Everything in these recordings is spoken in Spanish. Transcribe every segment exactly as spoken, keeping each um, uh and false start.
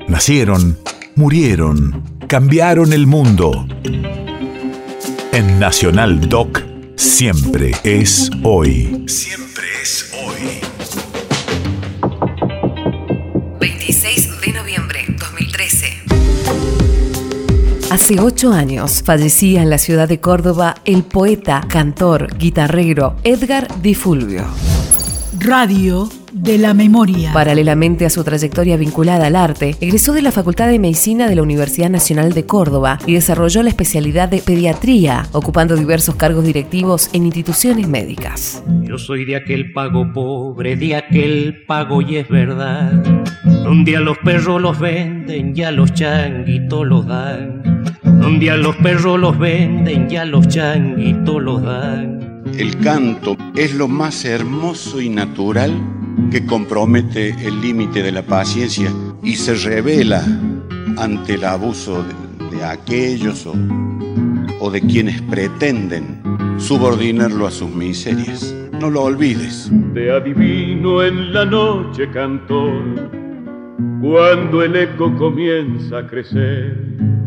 Nacieron, murieron, cambiaron el mundo. En Nacional Doc, siempre es hoy. Siempre es hoy. veintiséis de noviembre de dos mil trece. Hace ocho años fallecía en la ciudad de Córdoba el poeta, cantor, guitarrero Edgar Di Fulvio. Radio de la Memoria. Paralelamente a su trayectoria vinculada al arte, egresó de la Facultad de Medicina de la Universidad Nacional de Córdoba y desarrolló la especialidad de pediatría, ocupando diversos cargos directivos en instituciones médicas. Yo soy de aquel pago pobre, de aquel pago y es verdad, donde a los perros los venden y a los changuitos los dan, donde a los perros los venden y a los changuitos los dan. El canto es lo más hermoso y natural que compromete el límite de la paciencia y se revela ante el abuso de, de aquellos o, o de quienes pretenden subordinarlo a sus miserias. No lo olvides. Te adivino en la noche, cantor, cuando el eco comienza a crecer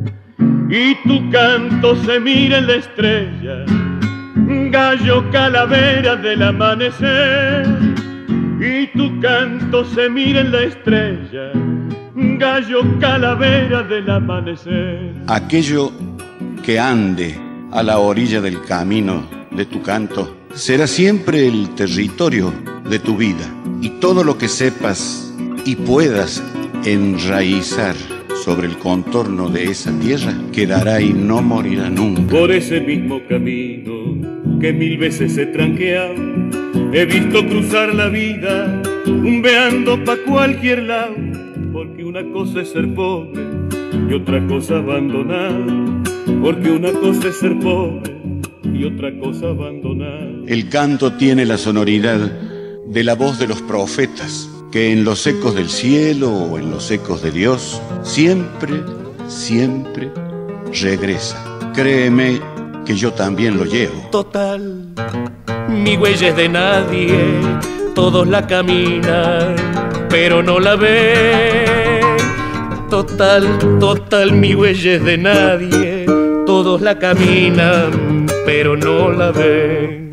y tu canto se mira en la estrella, gallo calavera del amanecer, y tu canto se mira en la estrella, gallo calavera del amanecer. Aquello que ande a la orilla del camino de tu canto será siempre el territorio de tu vida, y todo lo que sepas y puedas enraizar sobre el contorno de esa tierra quedará y no morirá nunca. Por ese mismo camino que mil veces he tranqueado, he visto cruzar la vida rumbeando pa' cualquier lado, porque una cosa es ser pobre y otra cosa abandonar, porque una cosa es ser pobre y otra cosa abandonar. El canto tiene la sonoridad de la voz de los profetas, que en los ecos del cielo o en los ecos de Dios siempre, siempre regresa. Créeme que yo también lo llevo. Total, mi huella es de nadie, todos la caminan, pero no la ven. Total, total, mi huella es de nadie, todos la caminan, pero no la ven.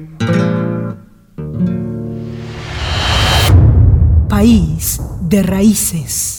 País de raíces.